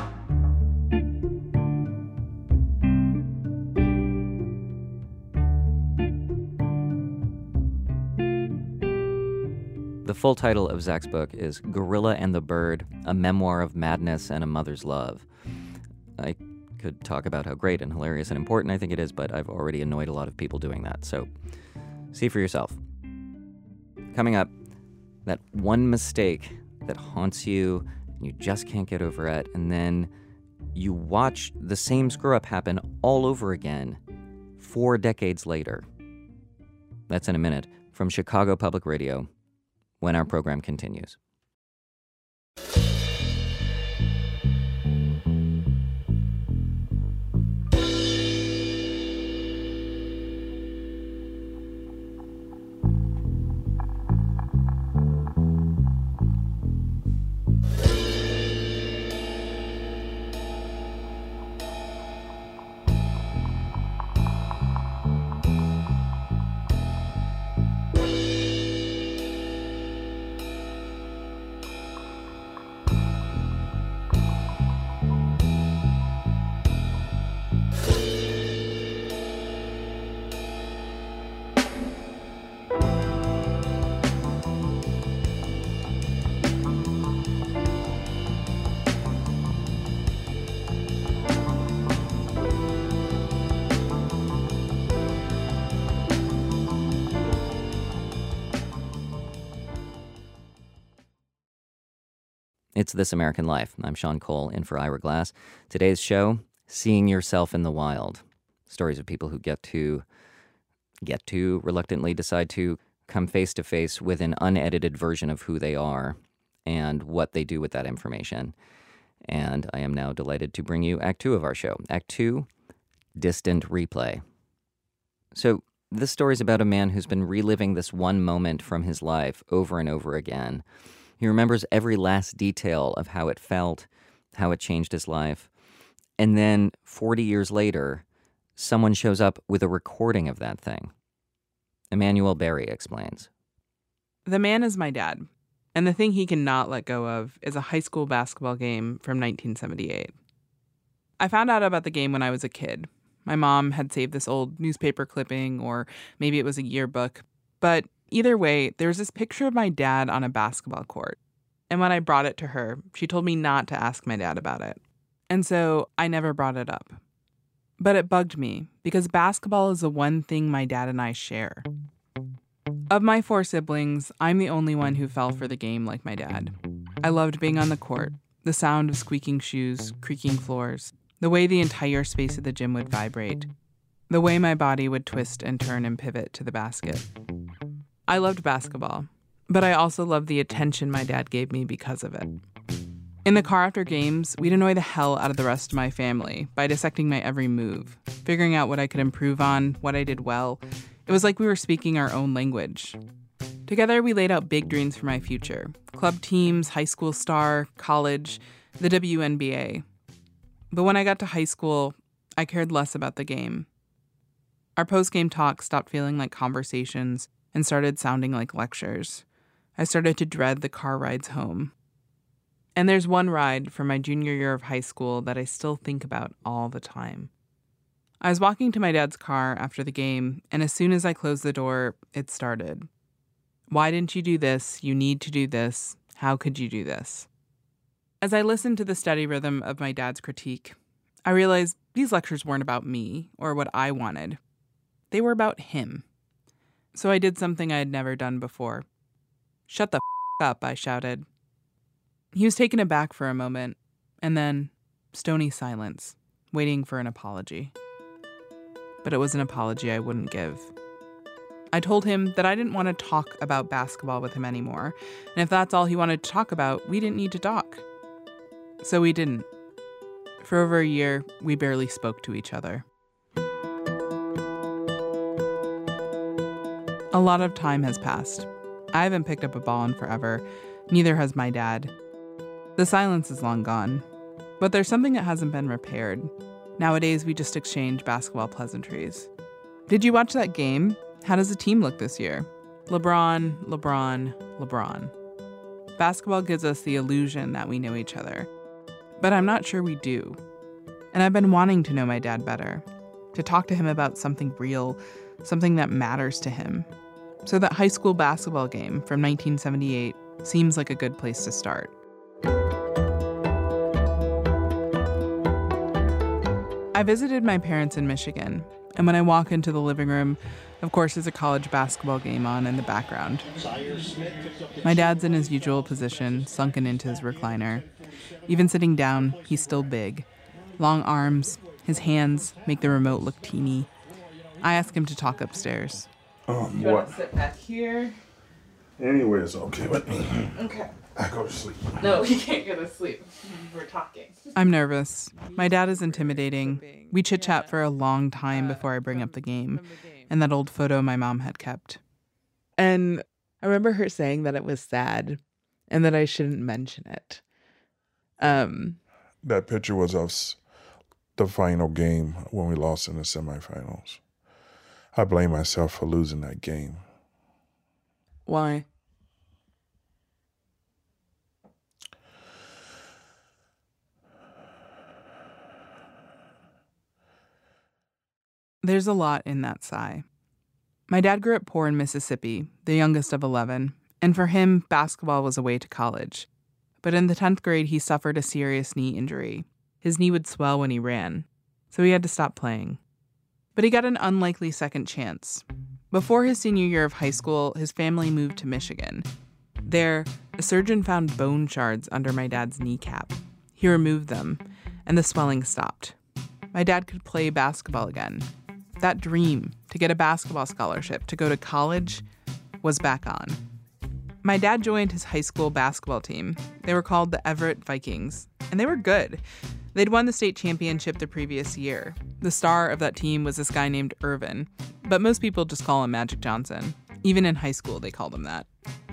The full title of Zach's book is Gorilla and the Bird, A Memoir of Madness and a Mother's Love. I could talk about how great and hilarious and important I think it is, but I've already annoyed a lot of people doing that, so see for yourself. Coming up, that one mistake that haunts you and you just can't get over it, and then you watch the same screw-up happen all over again four decades later. That's in a minute from Chicago Public Radio, when our program continues. It's This American Life. I'm Sean Cole, in for Ira Glass. Today's show, Seeing Yourself in the Wild. Stories of people who get to, get to, reluctantly decide to come face to face with an unedited version of who they are and what they do with that information. And I am now delighted to bring you Act Two of our show. Act Two, Distant Replay. So this story is about a man who's been reliving this one moment from his life over and over again. He remembers every last detail of how it felt, how it changed his life. And then forty years later, someone shows up with a recording of that thing. Emmanuel Berry explains. The man is my dad, and the thing he cannot let go of is a high school basketball game from nineteen seventy-eight. I found out about the game when I was a kid. My mom had saved this old newspaper clipping, or maybe it was a yearbook. But either way, there was this picture of my dad on a basketball court. And when I brought it to her, she told me not to ask my dad about it. And so I never brought it up. But it bugged me, because basketball is the one thing my dad and I share. Of my four siblings, I'm the only one who fell for the game like my dad. I loved being on the court, the sound of squeaking shoes, creaking floors, the way the entire space of the gym would vibrate, the way my body would twist and turn and pivot to the basket. I loved basketball, but I also loved the attention my dad gave me because of it. In the car after games, we'd annoy the hell out of the rest of my family by dissecting my every move, figuring out what I could improve on, what I did well. It was like we were speaking our own language. Together, we laid out big dreams for my future. Club teams, high school star, college, the W N B A. But when I got to high school, I cared less about the game. Our post-game talks stopped feeling like conversations and started sounding like lectures. I started to dread the car rides home. And there's one ride from my junior year of high school that I still think about all the time. I was walking to my dad's car after the game, and as soon as I closed the door, it started. Why didn't you do this? You need to do this. How could you do this? As I listened to the steady rhythm of my dad's critique, I realized these lectures weren't about me or what I wanted. They were about him. So I did something I had never done before. Shut the f*** up, I shouted. He was taken aback for a moment, and then stony silence, waiting for an apology. But it was an apology I wouldn't give. I told him that I didn't want to talk about basketball with him anymore, and if that's all he wanted to talk about, we didn't need to talk. So we didn't. For over a year, we barely spoke to each other. A lot of time has passed. I haven't picked up a ball in forever. Neither has my dad. The silence is long gone. But there's something that hasn't been repaired. Nowadays, we just exchange basketball pleasantries. Did you watch that game? How does the team look this year? LeBron, LeBron, LeBron. Basketball gives us the illusion that we know each other. But I'm not sure we do. And I've been wanting to know my dad better, to talk to him about something real, something that matters to him. So that high school basketball game from nineteen seventy-eight seems like a good place to start. I visited my parents in Michigan, and when I walk into the living room, of course, there's a college basketball game on in the background. My dad's in his usual position, sunken into his recliner. Even sitting down, he's still big. Long arms, his hands make the remote look teeny. I ask him to talk upstairs. Um, you want what? to sit back here? Anywhere is okay with me. Okay. I go to sleep. No, you can't go to sleep. We're talking. I'm nervous. My dad is intimidating. We chit-chat for a long time before I bring up the game and that old photo my mom had kept. And I remember her saying that it was sad and that I shouldn't mention it. Um, That picture was of s- the final game when we lost in the semifinals. I blame myself for losing that game. Why? There's a lot in that sigh. My dad grew up poor in Mississippi, the youngest of eleven, and for him, basketball was a way to college. But in the tenth grade, he suffered a serious knee injury. His knee would swell when he ran, so he had to stop playing. But he got an unlikely second chance. Before his senior year of high school, his family moved to Michigan. There, a surgeon found bone shards under my dad's kneecap. He removed them, and the swelling stopped. My dad could play basketball again. That dream to get a basketball scholarship to go to college was back on. My dad joined his high school basketball team. They were called the Everett Vikings, and they were good. They'd won the state championship the previous year. The star of that team was this guy named Irvin, but most people just call him Magic Johnson. Even in high school, they called him that.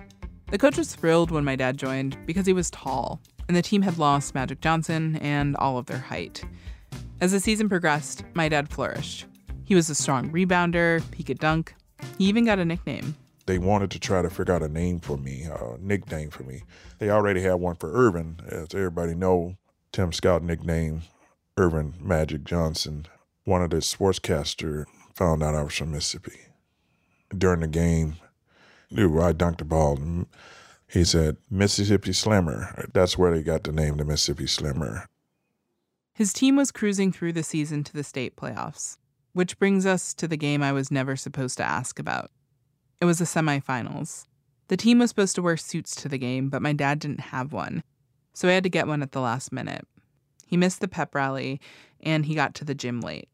The coach was thrilled when my dad joined because he was tall, and the team had lost Magic Johnson and all of their height. As the season progressed, my dad flourished. He was a strong rebounder, he could dunk. He even got a nickname. They wanted to try to figure out a name for me, a nickname for me. They already had one for Irvin. As everybody know, Tim Scott nicknamed Irvin Magic Johnson. One of the sportscaster found out I was from Mississippi. During the game, dude, I dunked the ball. He said, Mississippi Slimmer. That's where they got the name, the Mississippi Slimmer. His team was cruising through the season to the state playoffs, which brings us to the game I was never supposed to ask about. It was the semifinals. The team was supposed to wear suits to the game, but my dad didn't have one, so I had to get one at the last minute. He missed the pep rally, and he got to the gym late.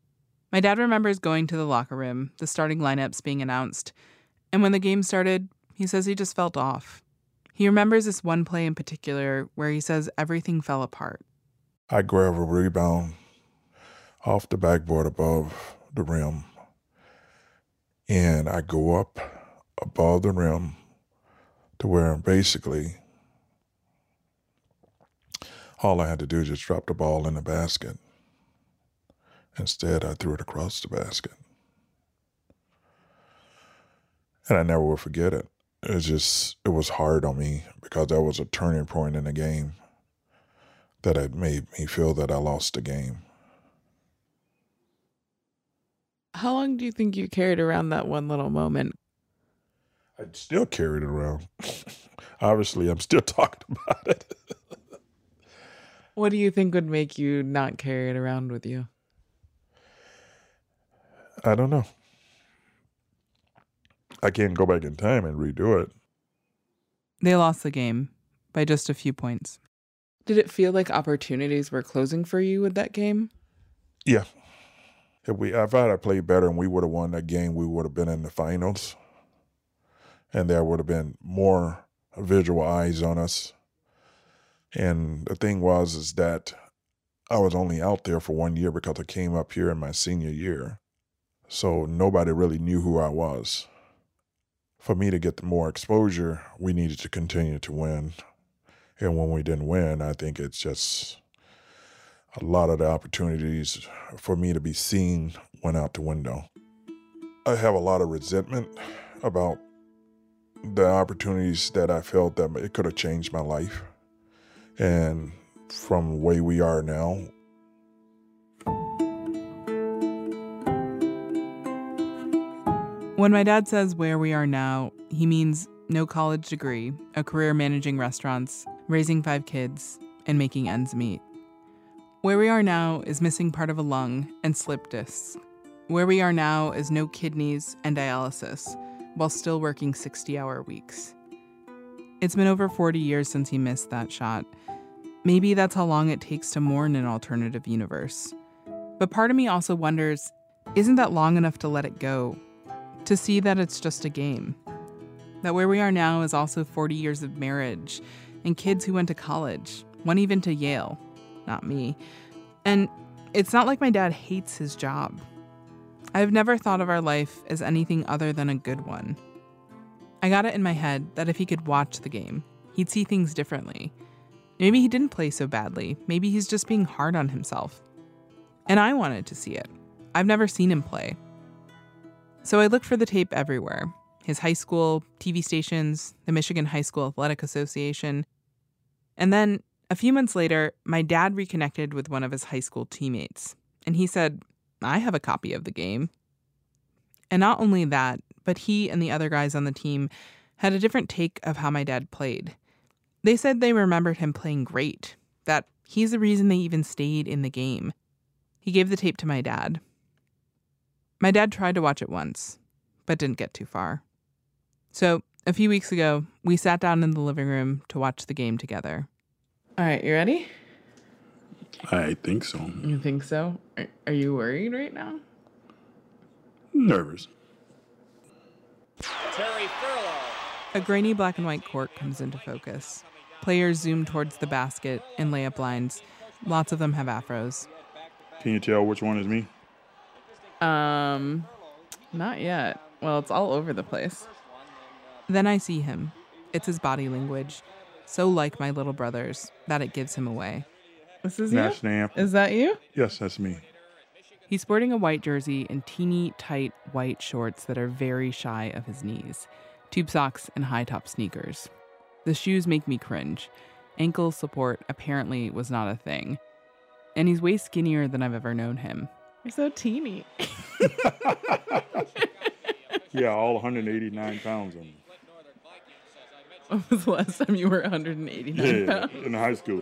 My dad remembers going to the locker room, the starting lineups being announced, and when the game started, he says he just felt off. He remembers this one play in particular where he says everything fell apart. I grab a rebound off the backboard above the rim, and I go up above the rim to where basically all I had to do is just drop the ball in the basket. Instead, I threw it across the basket. And I never will forget it. It was just, it was hard on me because that was a turning point in the game that had made me feel that I lost the game. How long do you think you carried around that one little moment? I still carry it around. Obviously, I'm still talking about it. What do you think would make you not carry it around with you? I don't know. I can't go back in time and redo it. They lost the game, by just a few points. Did it feel like opportunities were closing for you with that game? Yeah. If we, if I had played better and we would have won that game, we would have been in the finals. And there would have been more visual eyes on us. And the thing was, is that I was only out there for one year because I came up here in my senior year. So nobody really knew who I was. For me to get more exposure, we needed to continue to win. And when we didn't win, I think it's just a lot of the opportunities for me to be seen went out the window. I have a lot of resentment about the opportunities that I felt that it could have changed my life. And from the way we are now, when my dad says where we are now, he means no college degree, a career managing restaurants, raising five kids, and making ends meet. Where we are now is missing part of a lung and slip discs. Where we are now is no kidneys and dialysis, while still working sixty-hour weeks. It's been over forty years since he missed that shot. Maybe that's how long it takes to mourn an alternative universe. But part of me also wonders, isn't that long enough to let it go? To see that it's just a game. That where we are now is also forty years of marriage and kids who went to college, one even to Yale. Not me. And it's not like my dad hates his job. I've never thought of our life as anything other than a good one. I got it in my head that if he could watch the game, he'd see things differently. Maybe he didn't play so badly. Maybe he's just being hard on himself. And I wanted to see it. I've never seen him play. So I looked for the tape everywhere. His high school, T V stations, the Michigan High School Athletic Association. And then, a few months later, my dad reconnected with one of his high school teammates. And he said, I have a copy of the game. And not only that, but he and the other guys on the team had a different take of how my dad played. They said they remembered him playing great, that he's the reason they even stayed in the game. He gave the tape to my dad. My dad tried to watch it once, but didn't get too far. So, a few weeks ago, we sat down in the living room to watch the game together. All right, you ready? I think so. You think so? Are, are you worried right now? Nervous. Terry Furlow. A grainy black and white court comes into focus. Players zoom towards the basket and layup lines. Lots of them have afros. Can you tell which one is me? Um, not yet. Well, it's all over the place. Then I see him. It's his body language, so like my little brother's that it gives him away. This is National you? Anthem. Is that you? Yes, that's me. He's sporting a white jersey and teeny, tight white shorts that are very shy of his knees. Tube socks and high-top sneakers. The shoes make me cringe. Ankle support apparently was not a thing. And he's way skinnier than I've ever known him. You're so teeny. Yeah, all one hundred eighty-nine pounds on me. When was the last time you were one hundred eighty-nine yeah, pounds? in high school.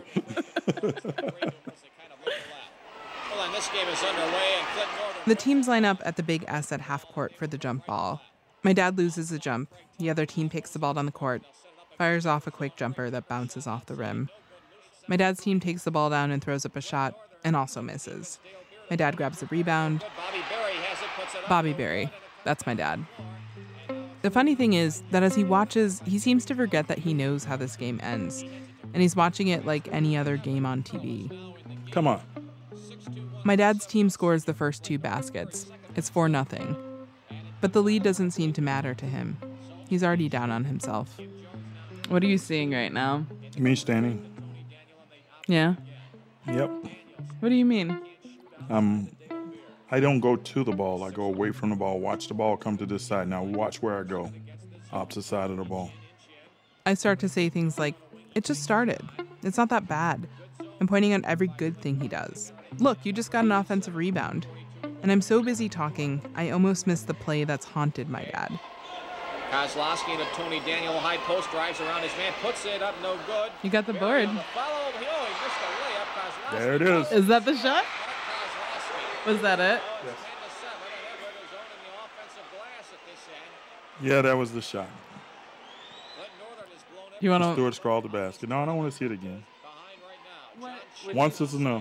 Well, and this game is underway, and Clinton Northern... The teams line up at the big S at half court for the jump ball. My dad loses a jump. The other team takes the ball down the court, fires off a quick jumper that bounces off the rim. My dad's team takes the ball down and throws up a shot, and also misses. My dad grabs the rebound. Bobby Berry has it, puts it up. Bobby Berry. That's my dad. The funny thing is that as he watches, he seems to forget that he knows how this game ends. And he's watching it like any other game on T V. Come on. My dad's team scores the first two baskets. It's four nothing. But the lead doesn't seem to matter to him. He's already down on himself. What are you seeing right now? Me standing. Yeah? Yep. What do you mean? Um, I don't go to the ball. I go away from the ball. Watch the ball come to this side. Now watch where I go. Opposite side of the ball. I start to say things like, it just started. It's not that bad. I'm pointing out every good thing he does. Look, you just got an offensive rebound. And I'm so busy talking, I almost miss the play that's haunted my dad. Kozlowski to Tony Daniel, high post, drives around his man, puts it up, no good. You got the board. Follow, oh, he missed a layup. Kozlowski. There it is. Is that the shot? Was that it? Yes. Yeah, that was the shot. You want to? Stewart scrawled the basket. No, I don't want to see it again. Once is enough.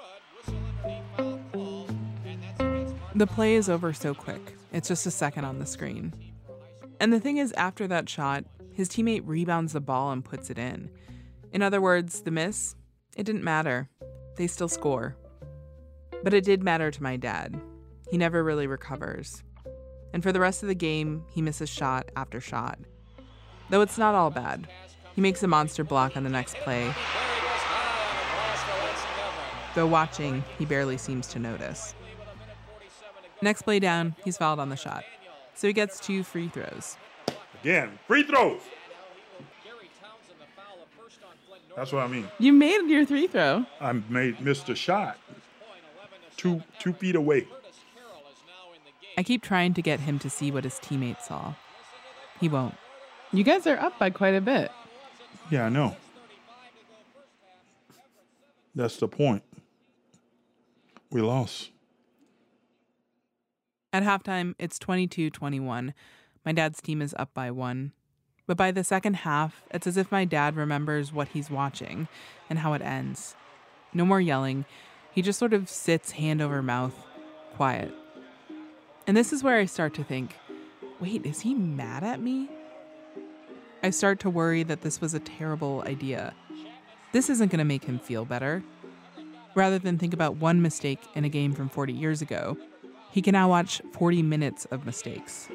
The play is over so quick. It's just a second on the screen. And the thing is, after that shot, his teammate rebounds the ball and puts it in. In other words, the miss, it didn't matter. They still score. But it did matter to my dad. He never really recovers. And for the rest of the game, he misses shot after shot. Though it's not all bad. He makes a monster block on the next play. Though watching, he barely seems to notice. Next play down, he's fouled on the shot. So he gets two free throws. Again, free throws. That's what I mean. You made your free throw. I made missed a shot. Two two feet away. I keep trying to get him to see what his teammates saw. He won't. You guys are up by quite a bit. Yeah, I know. That's the point. We lost. At halftime, it's twenty-two twenty-one. My dad's team is up by one. But by the second half, it's as if my dad remembers what he's watching and how it ends. No more yelling. He just sort of sits hand over mouth, quiet. And this is where I start to think, wait, is he mad at me? I start to worry that this was a terrible idea. This isn't going to make him feel better. Rather than think about one mistake in a game from forty years ago, he can now watch forty minutes of mistakes.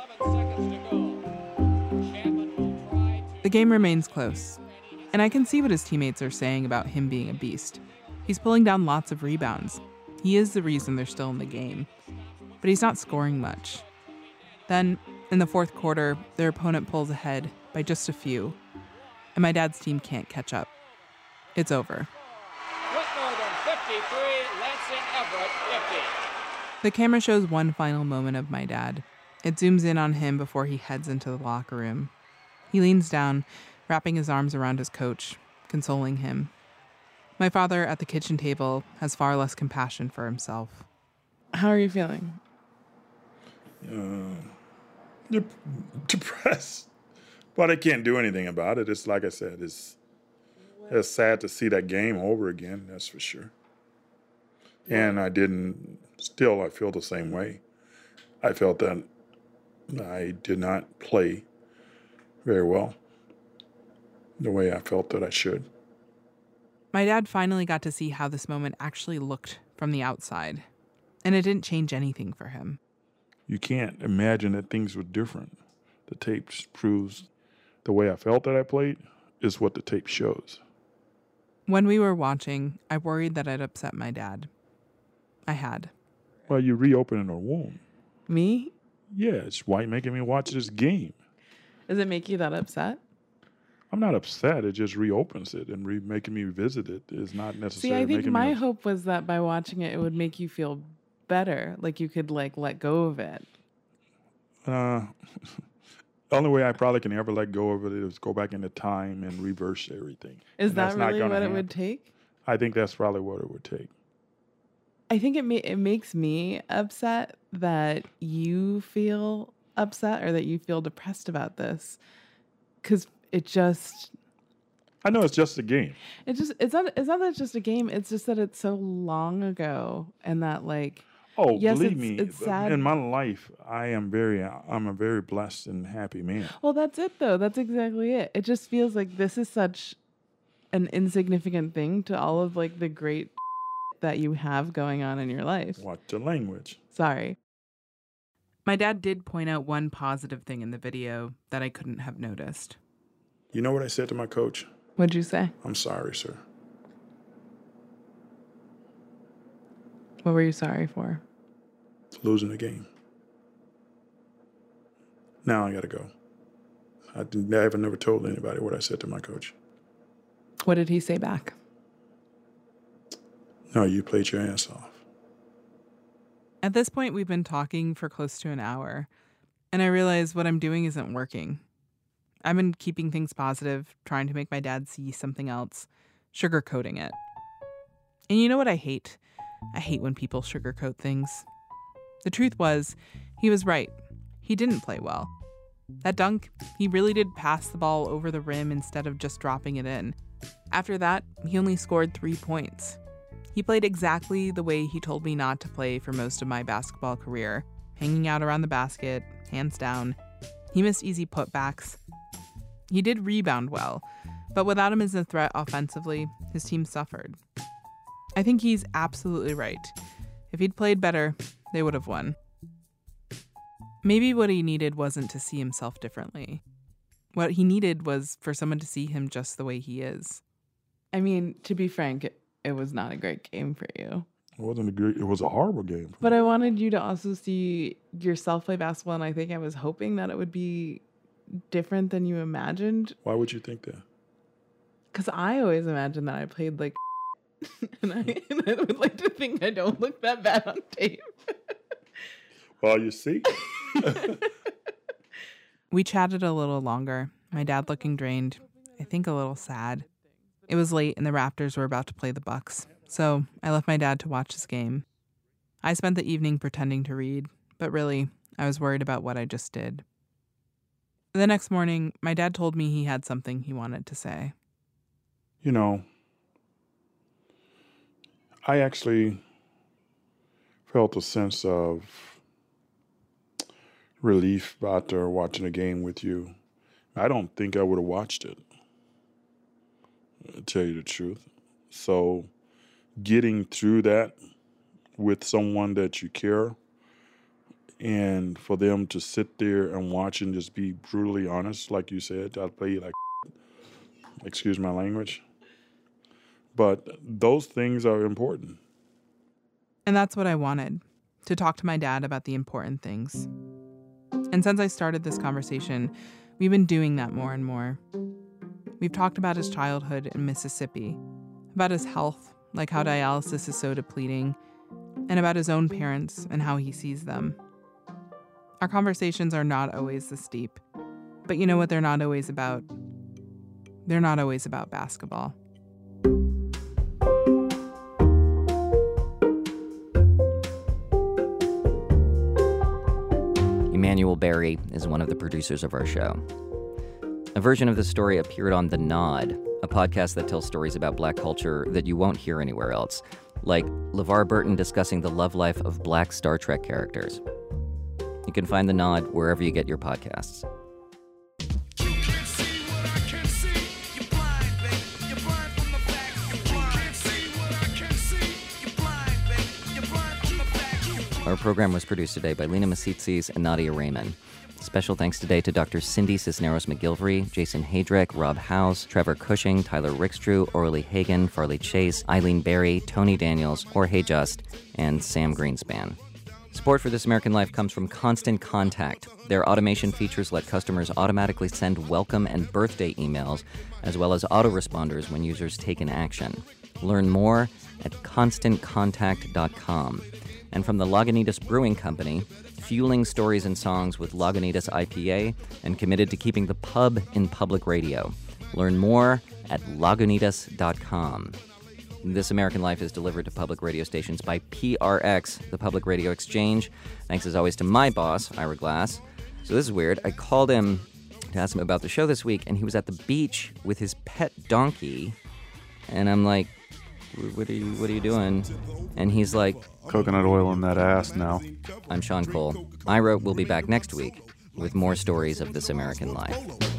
The game remains close, and I can see what his teammates are saying about him being a beast. He's pulling down lots of rebounds. He is the reason they're still in the game. But he's not scoring much. Then, in the fourth quarter, their opponent pulls ahead by just a few, and my dad's team can't catch up. It's over. With Northern fifty-three, Lansing Everett fifty. The camera shows one final moment of my dad. It zooms in on him before he heads into the locker room. He leans down, wrapping his arms around his coach, consoling him. My father at the kitchen table has far less compassion for himself. How are you feeling? Uh, dep- depressed. But I can't do anything about it. It's like I said, it's, it's sad to see that game over again, that's for sure. And I didn't, still I feel the same way. I felt that I did not play very well, the way I felt that I should. My dad finally got to see how this moment actually looked from the outside, and it didn't change anything for him. You can't imagine that things were different. The tape proves the way I felt that I played is what the tape shows. When we were watching, I worried that I'd upset my dad. I had. Well, you're reopening a wound. Me? Yeah, it's why making me watch this game. Does it make you that upset? I'm not upset. It just reopens it, and re- making me visit it is not necessarily. See, I think making my me hope was that by watching it, it would make you feel better, like you could like let go of it. Uh, the only way I probably can ever let go of it is go back into time and reverse everything. Is And that that's not really gonna what happen. it would take? I think that's probably what it would take. I think it ma- it makes me upset that you feel upset or that you feel depressed about this, because it just. I know it's just a game. It just it's not it's not that it's just a game. It's just that it's so long ago, and that like. Oh, yes, believe it's, me, it's sad. in my life, I am very, I'm a very blessed and happy man. Well, that's it, though. That's exactly it. It just feels like this is such an insignificant thing to all of like the great that you have going on in your life. Watch the language. Sorry. My dad did point out one positive thing in the video that I couldn't have noticed. You know what I said to my coach? What'd you say? I'm sorry, sir. What were you sorry for? Losing the game. Now I gotta go. I, did, I haven't never told anybody what I said to my coach. What did he say back? No, you played your ass off. At this point, we've been talking for close to an hour, and I realize what I'm doing isn't working. I've been keeping things positive, trying to make my dad see something else, sugarcoating it. And you know what I hate? I hate when people sugarcoat things. The truth was, he was right. He didn't play well. That dunk, he really did pass the ball over the rim instead of just dropping it in. After that, he only scored three points. He played exactly the way he told me not to play for most of my basketball career, hanging out around the basket, hands down. He missed easy putbacks. He did rebound well, but without him as a threat offensively, his team suffered. I think he's absolutely right. If he'd played better, they would have won. Maybe what he needed wasn't to see himself differently. What he needed was for someone to see him just the way he is. I mean, to be frank, it, it was not a great game for you. It wasn't a great, it was a horrible game. But I wanted you to also see yourself play basketball, and I think I was hoping that it would be different than you imagined. Why would you think that? Because I always imagined that I played like and, I, and I would like to think I don't look that bad on tape. Well, you see. We chatted a little longer, my dad looking drained, I think a little sad. It was late and the Raptors were about to play the Bucks, so I left my dad to watch his game. I spent the evening pretending to read, but really, I was worried about what I just did. The next morning, my dad told me he had something he wanted to say. You know, I actually felt a sense of relief after watching a game with you. I don't think I would have watched it, to tell you the truth. So getting through that with someone that you care, and for them to sit there and watch and just be brutally honest, like you said, I'll play you like, excuse my language. But those things are important. And that's what I wanted, to talk to my dad about the important things. And since I started this conversation, we've been doing that more and more. We've talked about his childhood in Mississippi, about his health, like how dialysis is so depleting, and about his own parents and how he sees them. Our conversations are not always this deep, but you know what they're not always about? They're not always about basketball. Emmanuel Berry is one of the producers of our show. A version of the story appeared on The Nod, a podcast that tells stories about Black culture that you won't hear anywhere else, like LeVar Burton discussing the love life of Black Star Trek characters. You can find The Nod wherever you get your podcasts. Our program was produced today by Lena Masitsis and Nadia Raymond. Special thanks today to Doctor Cindy Cisneros McGilvery, Jason Hadrick, Rob House, Trevor Cushing, Tyler Rickstrew, Orly Hagan, Farley Chase, Eileen Berry, Tony Daniels, Jorge Just, and Sam Greenspan. Support for This American Life comes from Constant Contact. Their automation features let customers automatically send welcome and birthday emails, as well as autoresponders when users take an action. Learn more at constant contact dot com. And from the Lagunitas Brewing Company, fueling stories and songs with Lagunitas I P A and committed to keeping the pub in public radio. Learn more at lagunitas dot com. This American Life is delivered to public radio stations by P R X, the Public Radio Exchange. Thanks as always to my boss, Ira Glass. So this is weird. I called him to ask him about the show this week, and he was at the beach with his pet donkey. And I'm like, what are you, what are you doing? And he's like, coconut oil in that ass now. I'm Sean Cole. Ira will be back next week with more stories of This American Life.